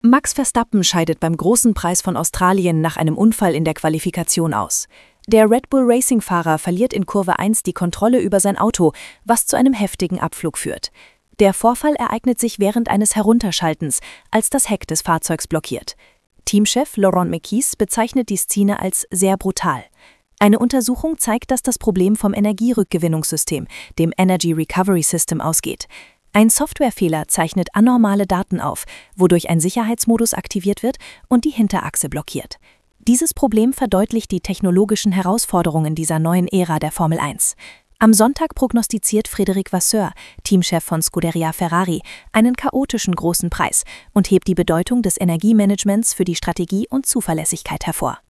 Max Verstappen scheidet beim Großen Preis von Australien nach einem Unfall in der Qualifikation aus. Der Red Bull Racing-Fahrer verliert in Kurve 1 die Kontrolle über sein Auto, was zu einem heftigen Abflug führt. Der Vorfall ereignet sich während eines Herunterschaltens, als das Heck des Fahrzeugs blockiert. Teamchef Laurent Mekies bezeichnet die Szene als sehr brutal. Eine Untersuchung zeigt, dass das Problem vom Energierückgewinnungssystem, dem Energy Recovery System, ausgeht. Ein Softwarefehler zeichnet anormale Daten auf, wodurch ein Sicherheitsmodus aktiviert wird und die Hinterachse blockiert. Dieses Problem verdeutlicht die technologischen Herausforderungen dieser neuen Ära der Formel 1. Am Sonntag prognostiziert Frédéric Vasseur, Teamchef von Scuderia Ferrari, einen chaotischen großen Preis und hebt die Bedeutung des Energiemanagements für die Strategie und Zuverlässigkeit hervor.